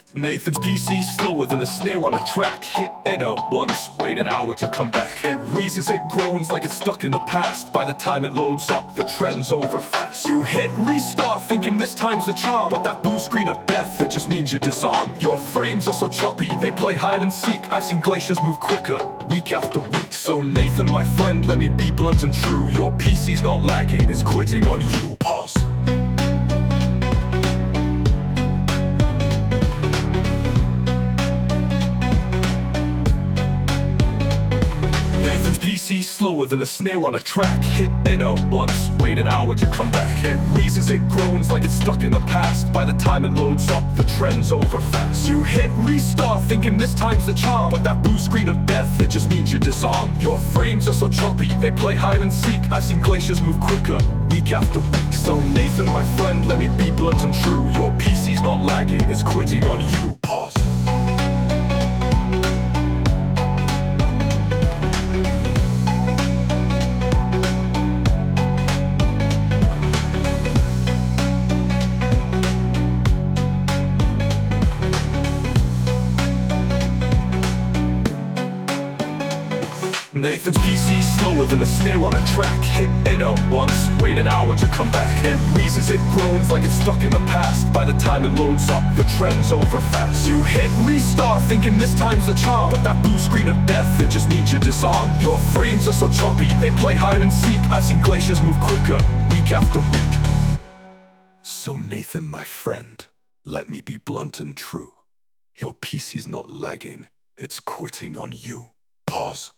Nathan's PC slower than a snare on a track. Hit enter once, wait an hour to come back. It reasons, it groans like it's stuck in the past. By the time it loads up, the trend's over fast. You hit restart thinking this time's the charm, but that blue screen of death, it just means you disarm. Your frames are so choppy, they play hide and seek. I've seen glaciers move quicker, week after week. So Nathan, my friend, let me be blunt and true. Your PC's not lagging, it's quitting on you. Pause. PC slower than a snare on a track. Hit enter once, wait an hour to come back. It reasons, it groans like it's stuck in the past. By the time it loads up, the trend's over fast. You hit restart thinking this time's the charm, but that blue screen of death, it just means you disarm. Your frames are so choppy, they play hide and seek. I've seen glaciers move quicker, week after week. So Nathan, my friend, let me be blunt and true. Your PC's not lagging, it's quitting on you. Pause. Nathan's PC slower than a snare on a track. Hit enter once, wait an hour to come back. It reasons, it groans like it's stuck in the past. By the time it loads up, the trend's over fast. You hit restart thinking this time's the charm, but that blue screen of death, it just needs you disarm. Your frames are so choppy, they play hide and seek. I've seen glaciers move quicker, week after week. So Nathan, my friend, let me be blunt and true. Your PC's not lagging, it's quitting on you. Pause.